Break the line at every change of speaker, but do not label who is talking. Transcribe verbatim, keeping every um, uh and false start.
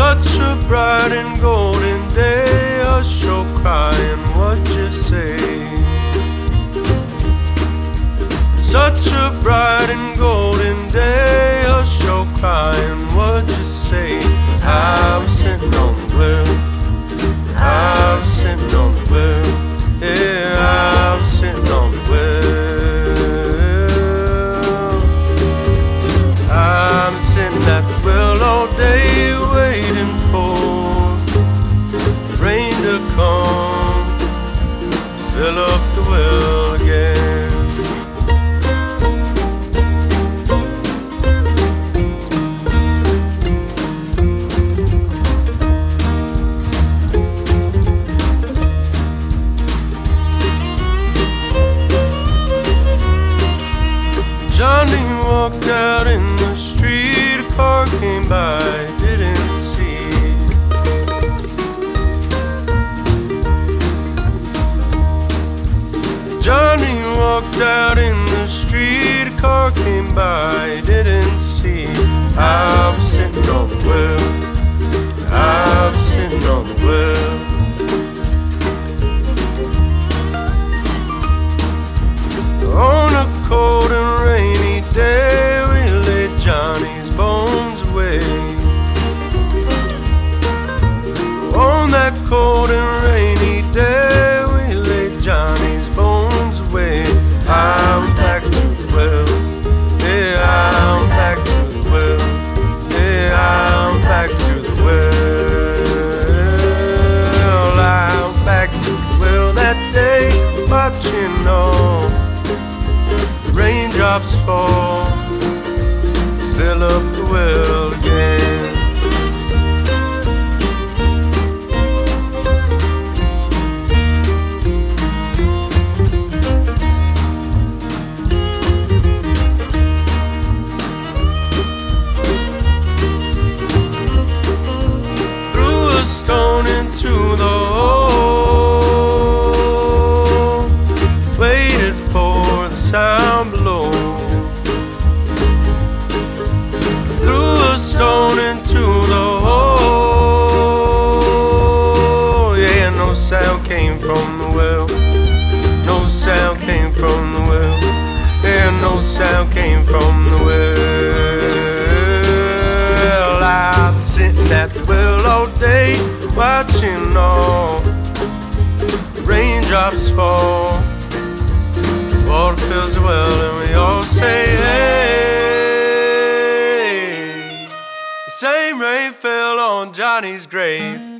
Such a bright and golden day, a show crying, what you say? Such a bright and golden day, a show crying, what you say? I was sitting on the well, I was sitting on the well, yeah, I was sitting on the well. I'm sitting at the well all day, waiting for the rain to come to fill up the well again. Johnny walked out in the street, a car came by, didn't see. Johnny walked out in the street, a car came by, didn't see. I was sitting on the well, I was sitting on the well. On a cold and rainy day, we laid Johnny's bones away. On that cold and rainy day, we laid Johnny's bones away. I went back to the well, yeah, I went back to the well, yeah, I went back to the well. I went back to the well that day, watching all raindrops fall to fill up the well again. Threw a stone into the hole, waited for the sound below. Threw a stone into the hole, yeah, no sound came from the well. No sound came from the well, yeah, no sound came from the well. I'm sitting at the well all day, watching all the raindrops fall. Water fills the well and we all say, hey. The same rain fell on Johnny's grave.